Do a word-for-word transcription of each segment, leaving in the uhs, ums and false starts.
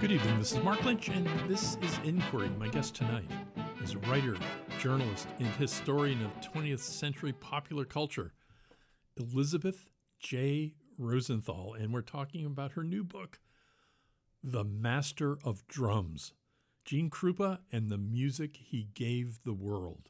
Good evening. This is Mark Lynch, and this is Inquiry. My guest tonight is writer, journalist, and historian of twentieth century popular culture, Elizabeth J. Rosenthal, and we're talking about her new book, The Master of Drums, Gene Krupa and the Music He Gave the World.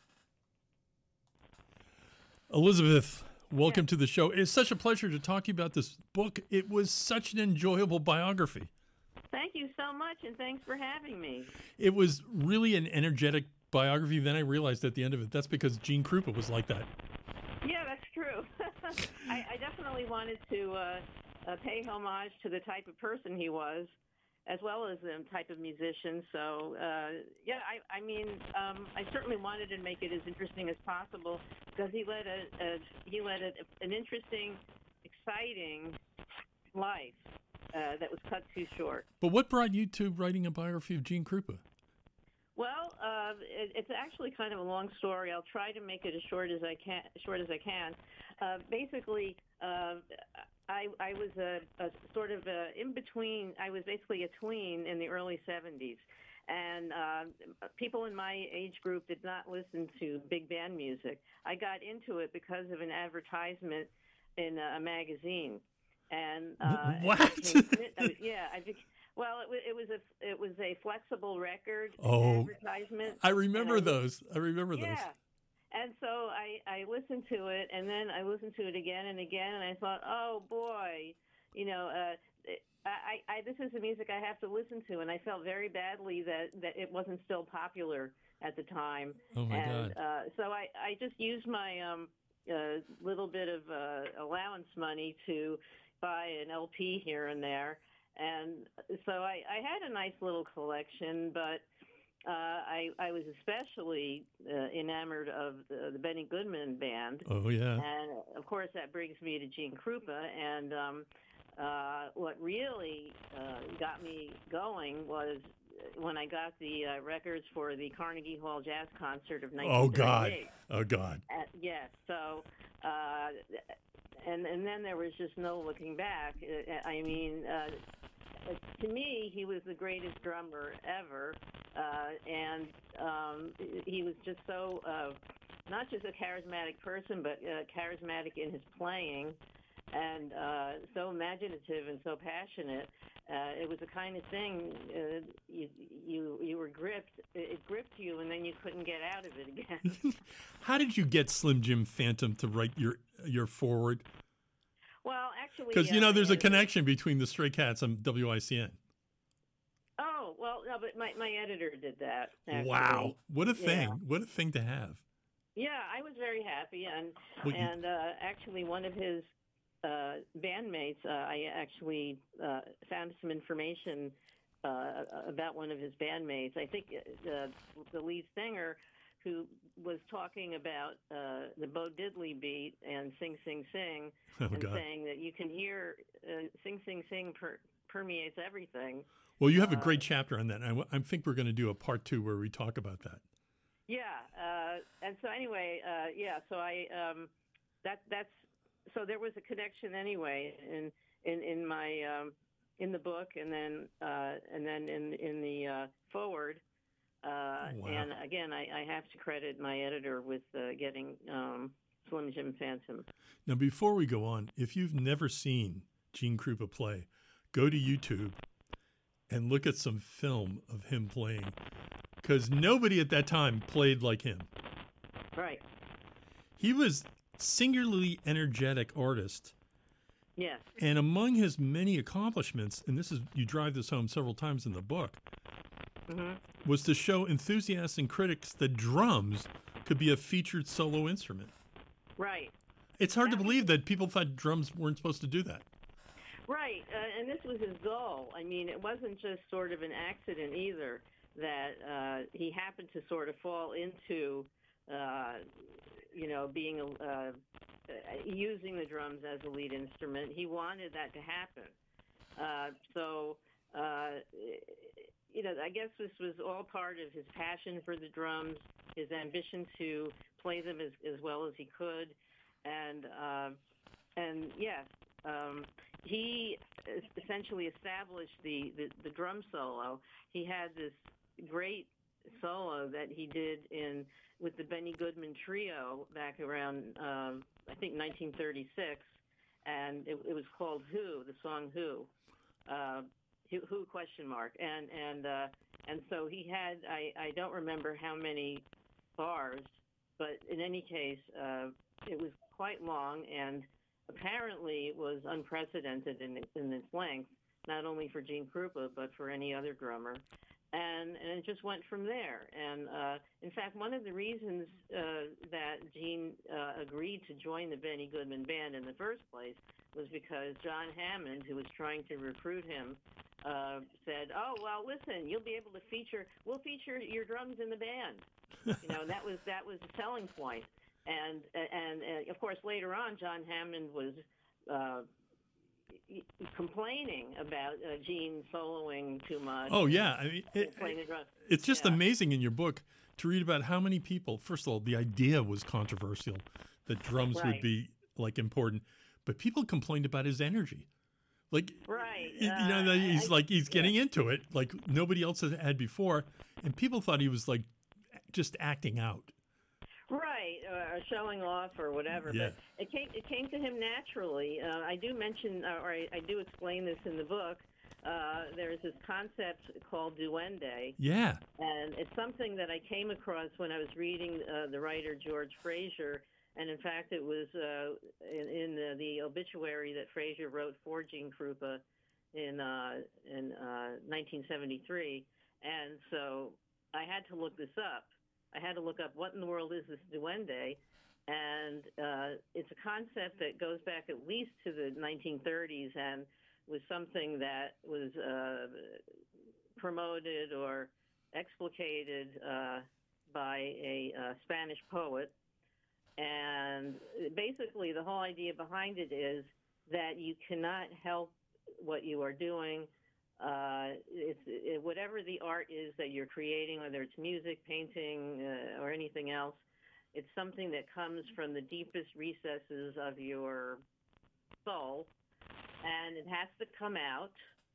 Elizabeth, welcome to the show. It's such a pleasure to talk to you about this book. It was such an enjoyable biography. Thank you so much, and thanks for having me. It was really an energetic biography. Then I realized at the end of it, that's because Gene Krupa was like that. Yeah, that's true. I, I definitely wanted to uh, uh, pay homage to the type of person he was, as well as the type of musician. So, uh, yeah, I, I mean, um, I certainly wanted to make it as interesting as possible because he led a, a he led a, an interesting, exciting life uh, that was cut too short. But what brought you to writing a biography of Gene Krupa? Well, uh, it, it's actually kind of a long story. I'll try to make it as short as I can. Short as I can. Uh, basically, uh, I, I was a, a sort of a in between. I was basically a tween in the early seventies, and uh, people in my age group did not listen to big band music. I got into it because of an advertisement in a magazine, and uh, what? I became, I, yeah, I became. Well, it was it was a it was a flexible record oh, advertisement. I remember I, those. I remember yeah. those. Yeah, and so I I listened to it, and then I listened to it again and again, and I thought, oh boy, you know, uh, I, I this is the music I have to listen to, and I felt very badly that that it wasn't still popular at the time. Oh my and, God! Uh, so I I just used my um uh, little bit of uh, allowance money to buy an L P here and there. And so I, I had a nice little collection, but uh, I, I was especially uh, enamored of the, the Benny Goodman Band. Oh, yeah. And, of course, that brings me to Gene Krupa. And um, uh, what really uh, got me going was when I got the uh, records for the Carnegie Hall Jazz Concert of nineteen thirty-eight. Oh, God. Oh, God. Uh, yes. So... Uh, And and then there was just no looking back. I mean, uh, to me, he was the greatest drummer ever, uh, and um, he was just so uh, not just a charismatic person, but uh, charismatic in his playing, and uh, so imaginative and so passionate. Uh, it was the kind of thing uh, you you you were gripped. It gripped you, and then you couldn't get out of it again. How did you get Slim Jim Phantom to write your your foreword? Well, actually, because you know uh, there's a connection between the Stray Cats and W I C N. Oh well, no, but my, my editor did that. Actually. Wow, what a thing! Yeah. What a thing to have. Yeah, I was very happy, and well, you... and uh, actually one of his uh, bandmates, uh, I actually uh, found some information uh, about one of his bandmates. I think uh, the lead singer, who was talking about uh, the Bo Diddley beat and Sing Sing Sing, oh, and God. saying that you can hear uh, Sing Sing Sing per- permeates everything. Well, you have a great uh, chapter on that. I, I think we're going to do a part two where we talk about that. Yeah, uh, and so anyway, uh, yeah, so I um, that that's so there was a connection anyway in in in my um, in the book, and then uh, and then in in the uh, forward. Uh, wow. And again, I, I have to credit my editor with uh, getting um, Slim Jim Phantom. Now, before we go on, if you've never seen Gene Krupa play, go to YouTube and look at some film of him playing, because nobody at that time played like him. Right. He was singularly energetic artist. Yes. And among his many accomplishments, and this is you drive this home several times in the book, mm-hmm. was to show enthusiasts and critics that drums could be a featured solo instrument. Right. It's hard that to believe was, that people thought drums weren't supposed to do that. Right, uh, and this was his goal. I mean, it wasn't just sort of an accident either that uh, he happened to sort of fall into, uh, you know, being a, uh, using the drums as a lead instrument. He wanted that to happen. Uh, so, uh, you know, I guess this was all part of his passion for the drums, his ambition to play them as, as well as he could, and uh, and yes. Um, he essentially established the, the, the drum solo. He had this great solo that he did in with the Benny Goodman Trio back around, um, I think, nineteen thirty-six, and it, it was called Who, the song Who, uh, Who, Who question mark, and and uh, and so he had, I, I don't remember how many bars, but in any case, uh, it was quite long, and apparently it was unprecedented in, in its length, not only for Gene Krupa, but for any other drummer. And, and it just went from there. And uh, in fact, one of the reasons uh, that Gene uh, agreed to join the Benny Goodman Band in the first place was because John Hammond, who was trying to recruit him, uh, said, "Oh, well, listen, you'll be able to feature, we'll feature your drums in the band." You know, that was that was the selling point. And, and, and of course, later on, John Hammond was uh, complaining about uh, Gene soloing too much. Oh, yeah. I mean, it, playing the drums. It's just yeah. amazing in your book to read about how many people, first of all, the idea was controversial, that drums right. would be, like, important, but people complained about his energy. Like, right. you know, uh, he's I, like, he's getting yeah. into it like nobody else has had before, and people thought he was, like, just acting out. Right, or showing off or whatever. Yeah. But it came it came to him naturally. Uh, I do mention, uh, or I, I do explain this in the book. Uh, there's this concept called duende. Yeah. And it's something that I came across when I was reading uh, the writer George Fraser. And in fact, it was uh, in, in the, the obituary that Fraser wrote for Gene Krupa in uh, in uh, nineteen seventy-three. And so I had to look this up. I had to look up what in the world is this duende, and uh, it's a concept that goes back at least to the nineteen thirties and was something that was uh, promoted or explicated uh, by a uh, Spanish poet. And basically the whole idea behind it is that you cannot help what you are doing. Uh, it's it, whatever the art is that you're creating, whether it's music, painting, uh, or anything else, it's something that comes from the deepest recesses of your soul, and it has to come out,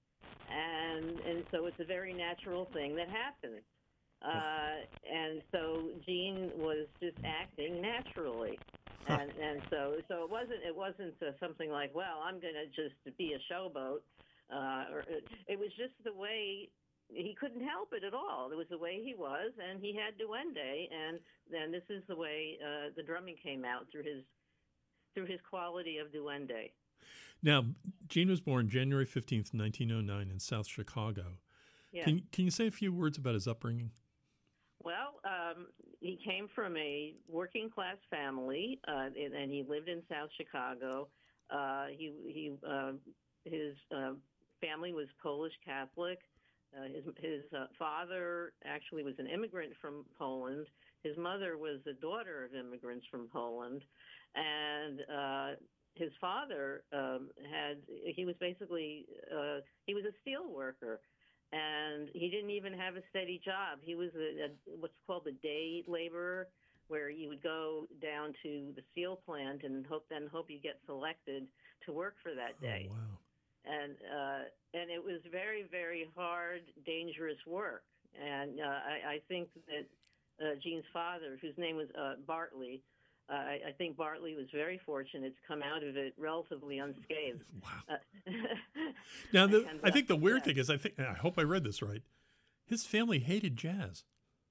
and and so it's a very natural thing that happens. Uh, and so Gene was just acting naturally. And and so so it wasn't it wasn't uh, something like, well, I'm going to just be a showboat. Uh, or it, it was just the way he couldn't help it at all. It was the way he was, and he had duende, and then this is the way uh, the drumming came out through his through his quality of duende. Now, Gene was born January fifteenth, nineteen oh nine, in South Chicago. Yeah. Can can you say a few words about his upbringing? Well, um, he came from a working class family, uh, and, and he lived in South Chicago. Uh, he he uh, his uh, family was Polish Catholic. Uh, his his uh, father actually was an immigrant from Poland. His mother was the daughter of immigrants from Poland, and uh, his father um, had he was basically uh, he was a steel worker. And he didn't even have a steady job. He was a, a what's called a day laborer, where you would go down to the steel plant and hope then hope you get selected to work for that day. Oh, wow. And uh, and it was very, very hard, dangerous work. And uh, I, I think that uh, Gene's father, whose name was uh, Bartley, uh, I, I think Bartley was very fortunate to come out of it relatively unscathed. Wow. Uh, now, the, and, I think the weird yeah. thing is, I think I hope I read this right. His family hated jazz.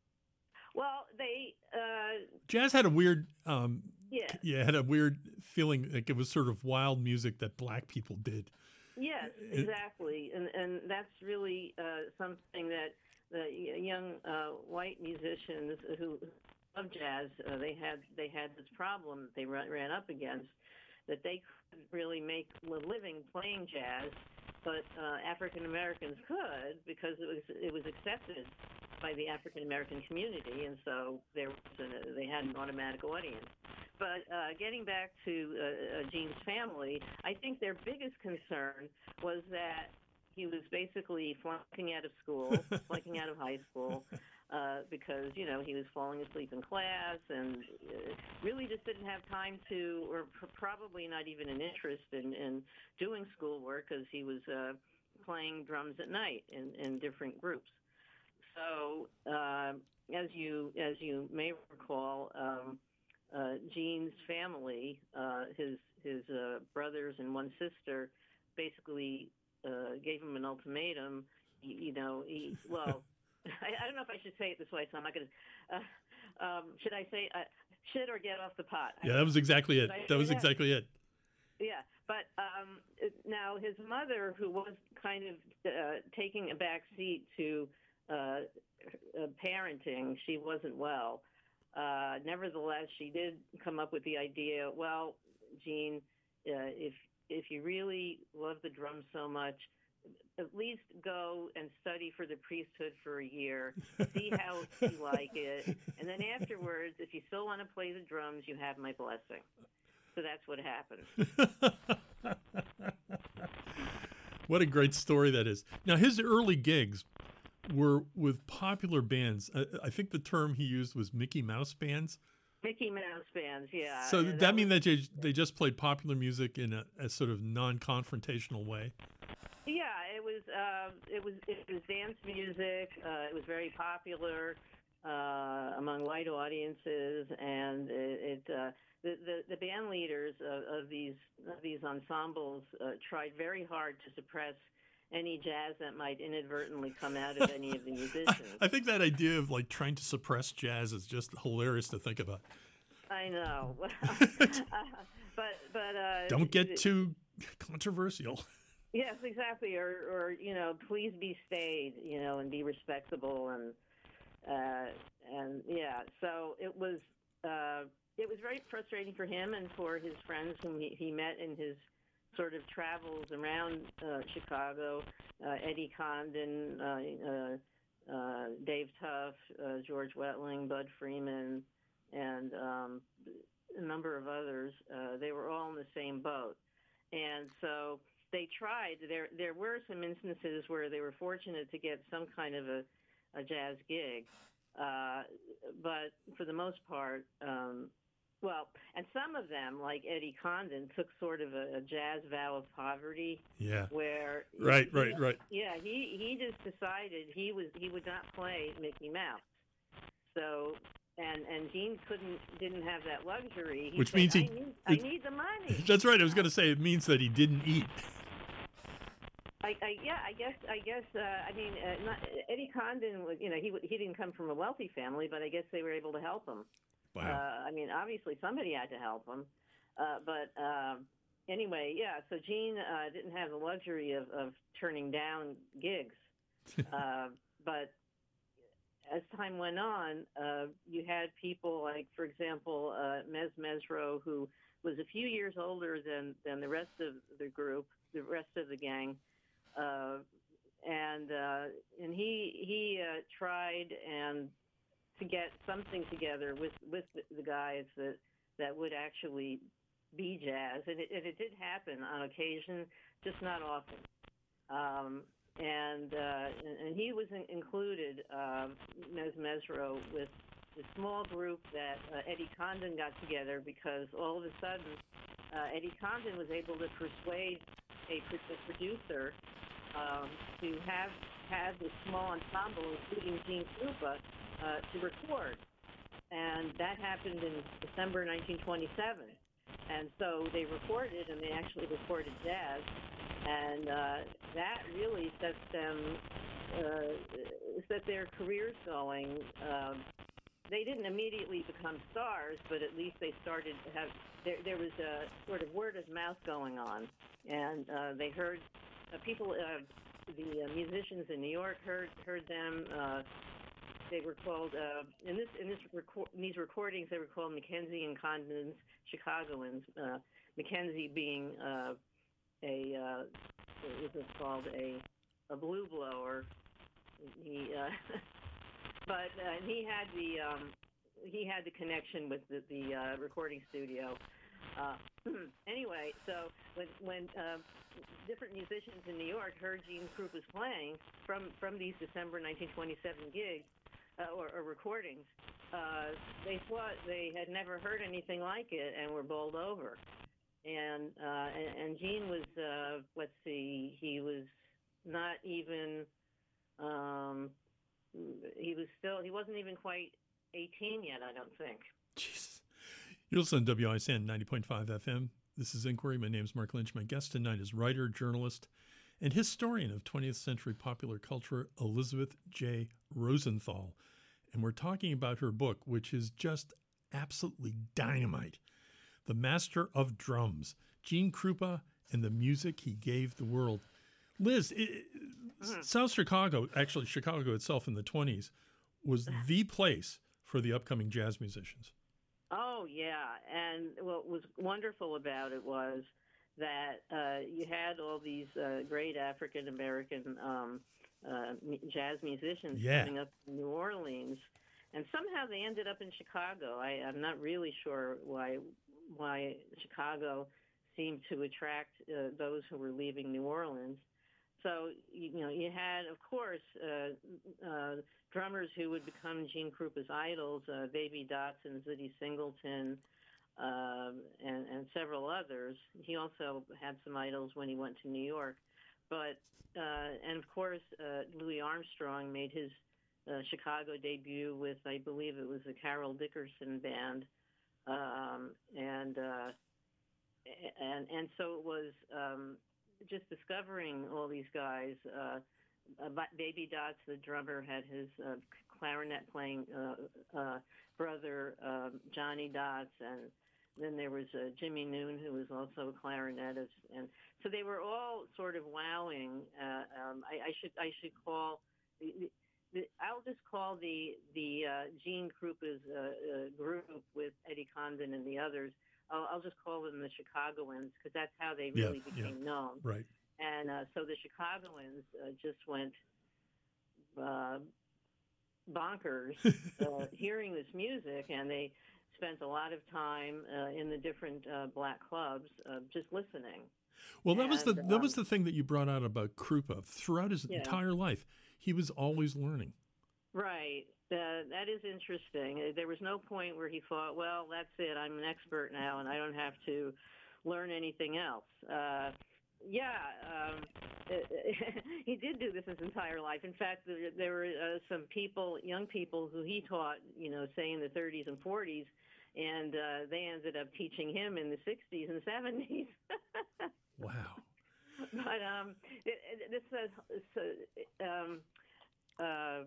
Well, they uh, Jazz had a weird, um, yeah, yeah, had a weird feeling like it was sort of wild music that black people did. yes, exactly, and and that's really uh, something that the young uh, white musicians who love jazz, uh, they had they had this problem that they ran, ran up against, that they couldn't really make a living playing jazz, but uh, African Americans could, because it was it was accepted by the African American community, and so there was an, they had an automatic audience. But uh, getting back to uh, uh, Gene's family, I think their biggest concern was that he was basically flunking out of school, flunking out of high school. uh, because, you know, he was falling asleep in class and uh, really just didn't have time to, or pr- probably not even an interest in, in doing schoolwork because he was uh, playing drums at night in, in different groups. So uh, as you as you may recall, um, uh, Gene's family, uh, his his uh, brothers and one sister, basically uh, gave him an ultimatum. You, you know, he, well, I, I don't know if I should say it this way, so I'm not going to. Uh, um, should I say uh, shit or get off the pot? Yeah, that was exactly it. That was that? exactly it. Yeah, but um, now his mother, who was kind of uh, taking a back seat to uh, uh, parenting, she wasn't well. Uh, nevertheless, she did come up with the idea, well, Gene, uh, if if you really love the drums so much, at least go and study for the priesthood for a year, see how you like it, and then afterwards, if you still want to play the drums, you have my blessing. So that's what happened. What a great story that is. Now, his early gigs were with popular bands. I, I think the term he used was Mickey Mouse bands. Mickey Mouse bands, yeah. So yeah, that, that mean was, that they, they just played popular music in a, a sort of non-confrontational way? Yeah, it was uh, it was it was dance music. Uh, it was very popular uh, among white audiences, and it, it uh, the, the the band leaders of, of these of these ensembles uh, tried very hard to suppress any jazz that might inadvertently come out of any of the musicians. I think that idea of like trying to suppress jazz is just hilarious to think about. I know, uh, but but uh, don't get too controversial. Yes, exactly. Or, or you know, please be staid, you know, and be respectable, and uh, and yeah. So it was uh, it was very frustrating for him and for his friends whom he, he met in his sort of travels around uh, Chicago. Uh, Eddie Condon, uh, uh, uh, Dave Tuff, uh, George Wetling, Bud Freeman, and um, a number of others. Uh, they were all in the same boat, and so they tried. There there were some instances where they were fortunate to get some kind of a, a jazz gig, uh, but for the most part, um, well, and some of them, like Eddie Condon, took sort of a, a jazz vow of poverty. Yeah. Where right, he, right, right. Yeah, he he just decided he was he would not play Mickey Mouse. So. And and Gene couldn't didn't have that luxury. He Which said, means he. I need, I need the money. That's right. I was going to say it means that he didn't eat. I, I yeah, I guess I guess uh, I mean uh, not, Eddie Condon was, you know, he he didn't come from a wealthy family, but I guess they were able to help him. Wow. Uh, I mean, obviously somebody had to help him, uh, but uh, anyway, yeah. So Gene uh, didn't have the luxury of, of turning down gigs, uh, but as time went on, uh, you had people like, for example, uh, Mez Mesro, who was a few years older than, than the rest of the group, the rest of the gang, uh, and uh, and he he uh, tried and to get something together with with the, the guys that that would actually be jazz, and it, and it did happen on occasion, just not often. Um, And, uh, and he was in, included, uh, Mez Mesro, with the small group that uh, Eddie Condon got together because all of a sudden uh, Eddie Condon was able to persuade a, a producer um, to have have this small ensemble, including Gene Krupa, uh, to record. And that happened in December nineteen twenty-seven. And so they recorded, and they actually recorded jazz. And uh, that really set them, uh, set their careers going. Um, they didn't immediately become stars, but at least they started to have, there, there was a sort of word of mouth going on. And uh, they heard, uh, people, uh, the uh, musicians in New York heard heard them. Uh, they were called, uh, in this in this reco- in these recordings, they were called Mackenzie and Condon's Chicagoans. Uh, Mackenzie being uh, a uh, what was it called a a blue blower. He uh, but uh, he had the um, he had the connection with the, the uh, recording studio. Uh, anyway, so when when uh, different musicians in New York heard Gene Krupa's playing from from these December nineteen twenty-seven gigs, uh, or, or recordings, uh, they thought they had never heard anything like it and were bowled over. And uh, and, and Gene was, uh, let's see, he was not even, um, he was still, he wasn't even quite eighteen yet, I don't think. Jesus. You're listening to W I S N ninety point five F M. This is Inquiry. My name is Mark Lynch. My guest tonight is writer, journalist, and historian of twentieth century popular culture, Elizabeth J. Rosenthal. And we're talking about her book, which is just absolutely dynamite. The Master of Drums, Gene Krupa and the Music He Gave the World. Liz, it, mm-hmm. South Chicago, actually Chicago itself in the twenties, was the place for the upcoming jazz musicians. Oh, yeah. And what was wonderful about it was that uh, you had all these uh, great African-American um, uh, jazz musicians yeah. coming up in New Orleans. And somehow they ended up in Chicago. I, I'm not really sure why why Chicago seemed to attract uh, those who were leaving New Orleans. So, you, you know, you had, of course, uh, uh, drummers who would become Gene Krupa's idols, uh, Baby Dotson, Zitty Singleton, uh, and, and several others. He also had some idols when he went to New York. But, uh, and of course, uh, Louis Armstrong made his uh, Chicago debut with, I believe it was the Carol Dickerson Band. Um, and, uh, and, and so it was, um, just discovering all these guys. Uh, uh, Baby Dots, the drummer, had his uh, clarinet playing uh, uh, brother, uh, Johnny Dots, and then there was uh, Jimmy Noon, who was also a clarinetist, and so they were all sort of wowing. Uh, um, I, I should I should call the, the, the I'll just call the the uh, Gene Krupa's uh, uh, group with Eddie Condon and the others. I'll, I'll just call them the Chicagoans because that's how they really yeah, became yeah. known. Right. And uh, so the Chicagoans uh, just went uh, bonkers uh, hearing this music, and they spent a lot of time uh, in the different uh, black clubs uh, just listening. Well, that and, was the that um, was the thing that you brought out about Krupa. Throughout his yeah. entire life, he was always learning. Right. Uh, that is interesting. There was no point where he thought, well, that's it. I'm an expert now, and I don't have to learn anything else. Uh, yeah, um, he did do this his entire life. In fact, there, there were uh, some people, young people, who he taught, you know, say in the thirties and forties, and uh, they ended up teaching him in the sixties and seventies. Wow. But um, it, it, this uh, um, uh,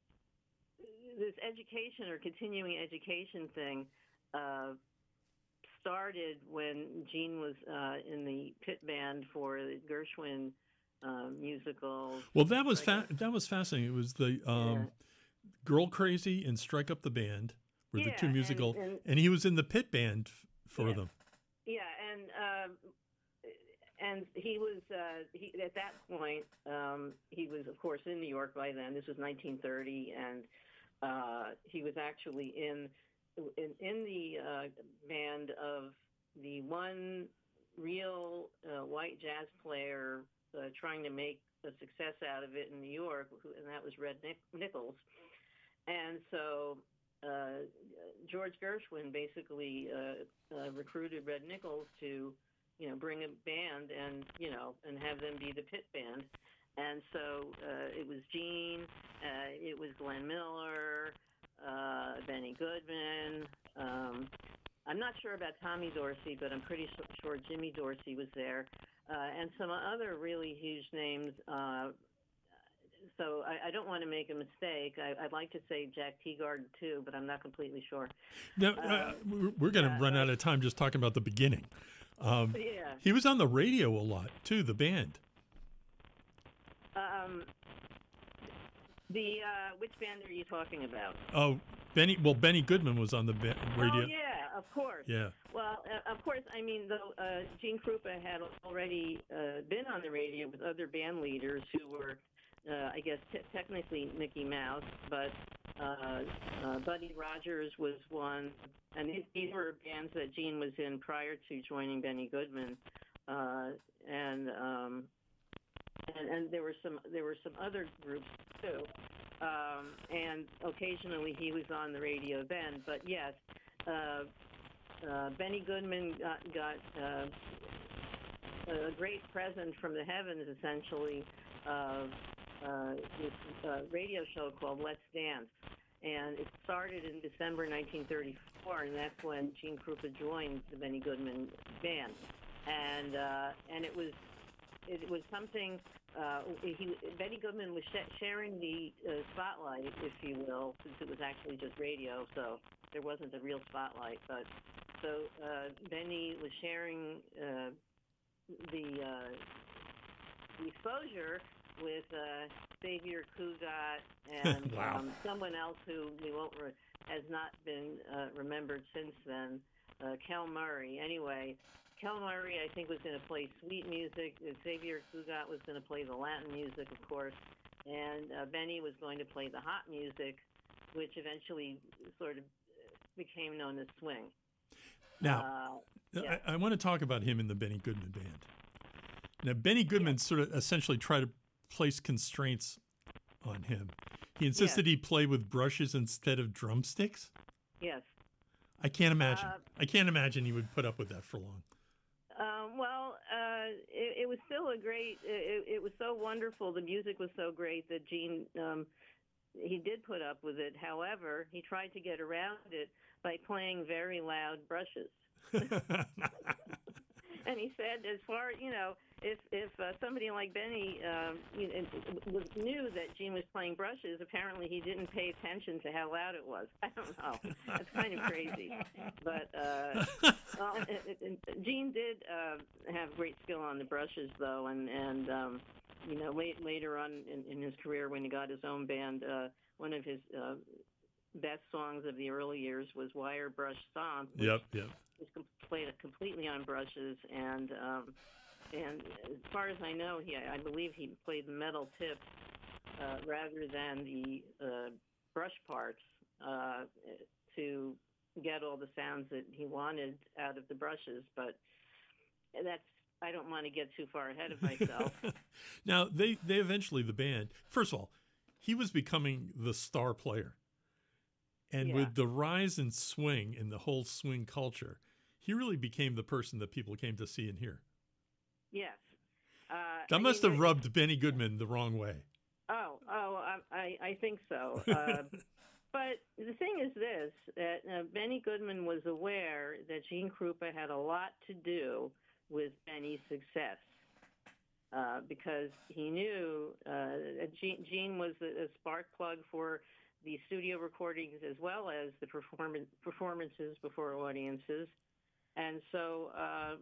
this education or continuing education thing uh, started when Gene was uh, in the pit band for the Gershwin uh, musical. Well, that was fa- that was fascinating. It was the um, yeah. Girl Crazy and Strike Up the Band were yeah, the two musical, and, and, and he was in the pit band f- for yeah. them. Yeah, and um, and he was uh, he, at that point. Um, he was, of course, in New York by then. This was nineteen thirty, and uh, he was actually in in, in the uh, band of the one real uh, white jazz player uh, trying to make a success out of it in New York, who, and that was Red Nic- Nichols. And so uh, George Gershwin basically uh, uh, recruited Red Nichols to, you know, bring a band and, you know, and have them be the pit band. And so uh, it was Gene, uh, it was Glenn Miller, uh, Benny Goodman. Um, I'm not sure about Tommy Dorsey, but I'm pretty sure Jimmy Dorsey was there, uh, and some other really huge names. Uh, so I, I don't want to make a mistake. I, I'd like to say Jack Teagarden too, but I'm not completely sure. Now, uh, we're, we're going to yeah, run uh, out of time just talking about the beginning. Um, yeah. He was on the radio a lot too, the band. Um, the uh, which band are you talking about? Oh, Benny. Well, Benny Goodman was on the ba- radio. Oh yeah, of course. Yeah. Well, uh, of course. I mean, though uh, Gene Krupa had already uh, been on the radio with other band leaders who were, uh, I guess, t- technically Mickey Mouse, but uh, uh, Buddy Rogers was one, and these, these were bands that Gene was in prior to joining Benny Goodman, uh, and. Um, And, and there were some there were some other groups too, um, and occasionally he was on the radio then. But yes, uh, uh, Benny Goodman got, got uh, a great present from the heavens, essentially, of uh, this uh, radio show called Let's Dance. And it started in December nineteen thirty-four, and that's when Gene Krupa joined the Benny Goodman band. And uh, and it was it was something. Uh, he, Benny Goodman was sh- sharing the uh, spotlight, if you will, since it was actually just radio, so there wasn't a real spotlight. But so uh, Benny was sharing uh, the uh, the exposure with uh, Xavier Cugat and Wow. um, someone else who we won't re- has not been uh, remembered since then, uh, Kel Murray. Anyway, Kel Murray, I think, was going to play sweet music. Xavier Cugat was going to play the Latin music, of course, and uh, Benny was going to play the hot music, which eventually sort of became known as swing. Now, uh, yeah. I, I want to talk about him in the Benny Goodman band. Now, Benny Goodman Yeah. sort of essentially tried to place constraints on him. He insisted Yes. he play with brushes instead of drumsticks. Yes. I can't imagine. Uh, I can't imagine he would put up with that for long. Um, well, uh, it, it was still a great. It, it was so wonderful. The music was so great that Gene um, he did put up with it. However, he tried to get around it by playing very loud brushes. And he said, as far you know, if if uh, somebody like Benny um, you know, was, knew that Gene was playing brushes, apparently he didn't pay attention to how loud it was. I don't know. That's kind of crazy. But uh, well, it, it, it, Gene did uh, have great skill on the brushes, though, and and um, you know, late, later on in, in his career, when he got his own band, uh, one of his uh, best songs of the early years was "Wire Brush Stomp." Which Yep, yep. was com- played completely on brushes, and um, and as far as I know, he I believe he played the metal tips uh, rather than the uh, brush parts uh, to get all the sounds that he wanted out of the brushes. But that's I don't want to get too far ahead of myself. Now, they, they eventually, the band, first of all, he was becoming the star player. And Yeah. with the rise in swing and the whole swing culture, he really became the person that people came to see and hear. Yes. Uh, That I must mean, have rubbed Benny Goodman the wrong way. Oh, oh, I, I, I think so. Uh, but the thing is this, that uh, Benny Goodman was aware that Gene Krupa had a lot to do with Benny's success uh, because he knew uh, that Gene, Gene was a, a spark plug for the studio recordings as well as the performance, performances before audiences. And so, uh,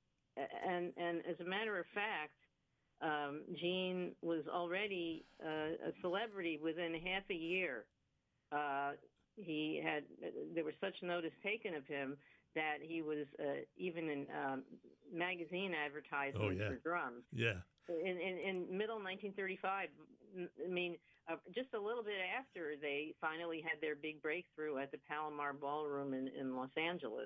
and, and as a matter of fact, Um, Gene was already uh, a celebrity within half a year. Uh, he had there was such notice taken of him that he was uh, even in um, magazine advertisements Oh, yeah. for drums. Yeah. In, in, in middle nineteen thirty-five, I mean, uh, just a little bit after they finally had their big breakthrough at the Palomar Ballroom in, in Los Angeles.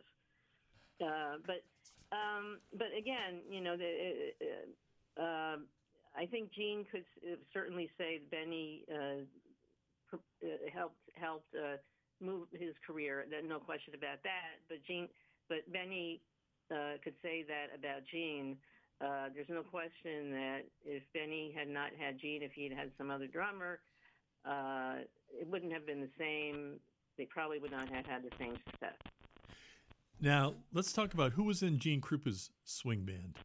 Uh, but um, but again, you know, the, uh, uh, I think Gene could certainly say Benny uh, pr- uh, helped helped uh, move his career. No question about that. But Gene, but Benny uh, could say that about Gene. Uh, there's no question that if Benny had not had Gene, if he'd had some other drummer, uh, it wouldn't have been the same. They probably would not have had the same success. Now, let's talk about who was in Gene Krupa's swing band.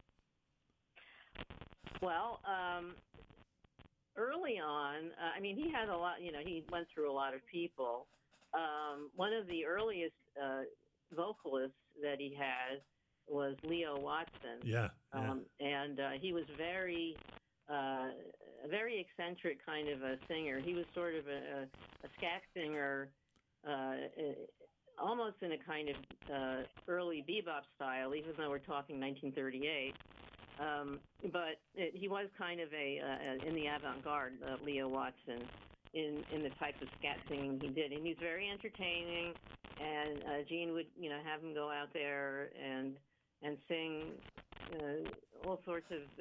Well, um, early on, uh, I mean, he had a lot, you know, he went through a lot of people. Um, one of the earliest uh, vocalists that he had was Leo Watson. Yeah. yeah. Um, and uh, he was very, uh, a very eccentric kind of a singer. He was sort of a, a scat singer, uh, almost in a kind of uh, early bebop style, even though we're talking nineteen thirty-eight. Um, but it, he was kind of a, uh, in the avant-garde, uh, Leo Watson, in, in the type of scat singing he did. And he's very entertaining, and uh, Gene would, you know, have him go out there and and sing uh, all sorts of, uh,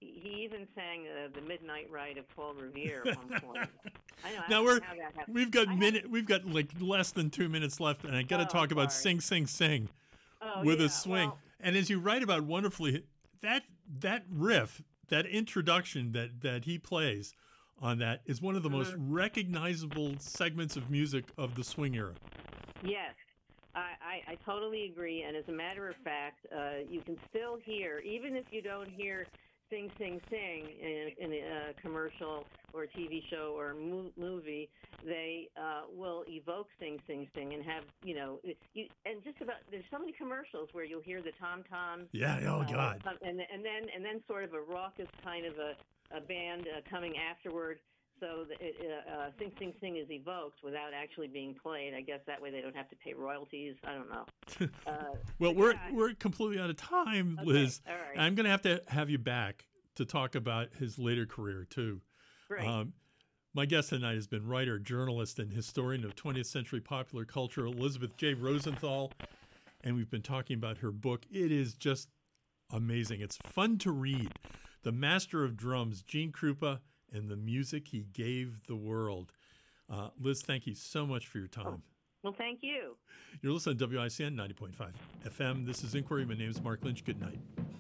he, he even sang uh, the Midnight Ride of Paul Revere at one point. I know. I Now don't we're know how that happened. we've got I minute we've got like less than two minutes left, and I got to Oh, talk about sorry. Sing Sing Sing Oh, with yeah, a swing. well, And as you write about wonderfully, that that riff, that introduction that that he plays on that is one of the most Mm-hmm. recognizable segments of music of the swing era. yes. I, I, I totally agree. And as a matter of fact, uh, you can still hear, even if you don't hear Sing, Sing, Sing in, in a commercial or a T V show or a mo- movie, they uh, will evoke Sing, Sing, Sing and have, you know, you, and just about, there's so many commercials where you'll hear the tom-toms. Yeah. Oh uh, God. um, and, and then and then sort of a raucous kind of a, a band uh, coming afterward. So the, it, uh, uh, Sing, Sing, Sing is evoked without actually being played. I guess that way they don't have to pay royalties. I don't know. Uh, Well, but we're yeah, we're completely out of time, okay, Liz. all right. I'm going to have to have you back to talk about his later career too. Great. Um, my guest tonight has been writer, journalist, and historian of twentieth century popular culture, Elizabeth J. Rosenthal, and we've been talking about her book. It is just amazing. It's fun to read. The Master of Drums, Gene Krupa, and the music he gave the world. Uh, Liz, thank you so much for your time. Well, thank you. You're listening to W I C N ninety point five F M. This is Inquiry. My name is Mark Lynch. Good night.